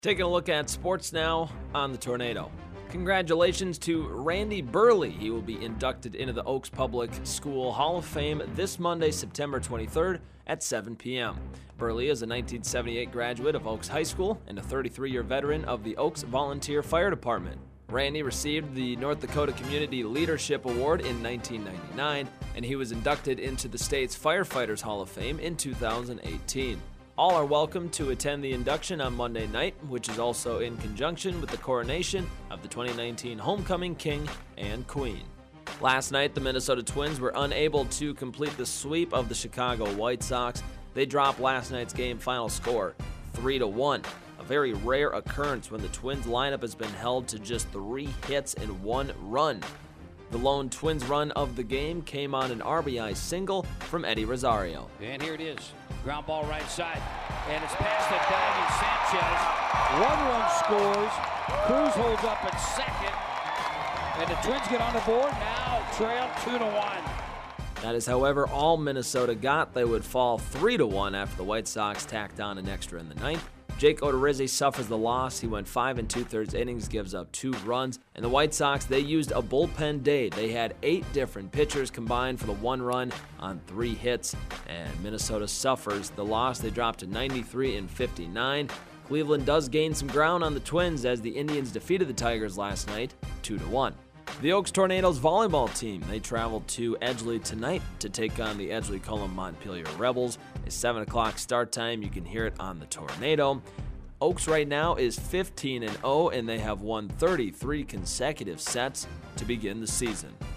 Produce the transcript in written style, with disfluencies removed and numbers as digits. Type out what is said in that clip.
Taking a look at sports now on the Tornado. Congratulations to Randy Burley. He will be inducted into the Oaks Public School Hall of Fame this Monday, September 23rd at 7 p.m. Burley is a 1978 graduate of Oaks High School and a 33-year veteran of the Oaks Volunteer Fire Department. Randy received the North Dakota Community Leadership Award in 1999, and he was inducted into the state's Firefighters Hall of Fame in 2018. All are welcome to attend the induction on Monday night, which is also in conjunction with the coronation of the 2019 Homecoming King and Queen. Last night, the Minnesota Twins were unable to complete the sweep of the Chicago White Sox. They dropped last night's game final score, 3-1. A very rare occurrence when the Twins lineup has been held to just 3 hits and 1 run. The lone Twins run of the game came on an RBI single from Eddie Rosario. And here it is. Ground ball right side. And it's past the diving Sanchez. 1 run scores. Cruz holds up at second. And the Twins get on the board. Now trail 2-1. That is, however, all Minnesota got. They would fall 3-1 after the White Sox tacked on an extra in the ninth. Jake Odorizzi suffers the loss. He went 5 2/3 innings, gives up 2 runs. And the White Sox, they used a bullpen day. They had 8 different pitchers combined for the 1 run on 3 hits. And Minnesota suffers the loss. They dropped to 93-59. Cleveland does gain some ground on the Twins as the Indians defeated the Tigers last night 2-1. The Oaks Tornadoes volleyball team, they traveled to Edgeley tonight to take on the Edgeley-Cullum Montpelier Rebels. A 7 o'clock start time. You can hear it on the Tornado. Oaks right now is 15-0, and they have won 33 consecutive sets to begin the season.